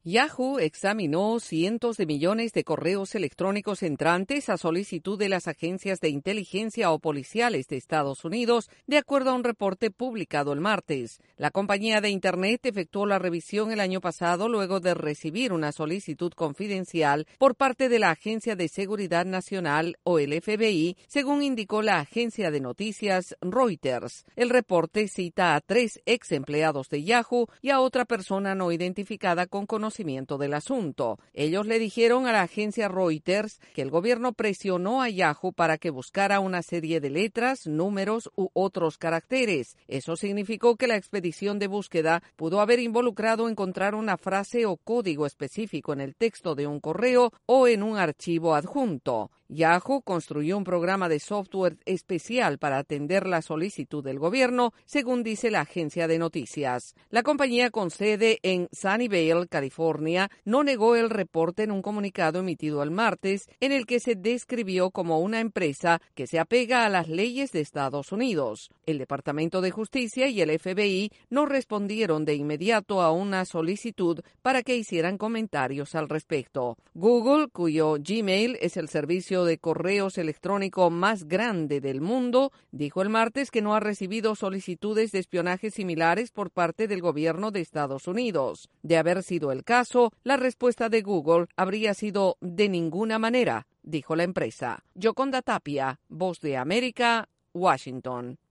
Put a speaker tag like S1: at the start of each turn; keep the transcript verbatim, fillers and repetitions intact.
S1: Yahoo examinó cientos de millones de correos electrónicos entrantes a solicitud de las agencias de inteligencia o policiales de Estados Unidos, de acuerdo a un reporte publicado el martes. La compañía de Internet efectuó la revisión el año pasado luego de recibir una solicitud confidencial por parte de la Agencia de Seguridad Nacional o el F B I, según indicó la agencia de noticias Reuters. El reporte cita a tres ex empleados de Yahoo y a otra persona no identificada con conocimiento del asunto. Ellos le dijeron a la agencia Reuters que el gobierno presionó a Yahoo para que buscara una serie de letras, números u otros caracteres. Eso significó que la expedición de búsqueda pudo haber involucrado encontrar una frase o código específico en el texto de un correo o en un archivo adjunto. Yahoo construyó un programa de software especial para atender la solicitud del gobierno, según dice la agencia de noticias. La compañía con sede en Sunnyvale, California, no negó el reporte en un comunicado emitido el martes, en el que se describió como una empresa que se apega a las leyes de Estados Unidos. El Departamento de Justicia y el F B I no respondieron de inmediato a una solicitud para que hicieran comentarios al respecto. Google, cuyo Gmail es el servicio de correos electrónico más grande del mundo, dijo el martes que no ha recibido solicitudes de espionaje similares por parte del gobierno de Estados Unidos. De haber sido el caso, la respuesta de Google habría sido de ninguna manera, dijo la empresa. Yoconda Tapia, Voz de América, Washington.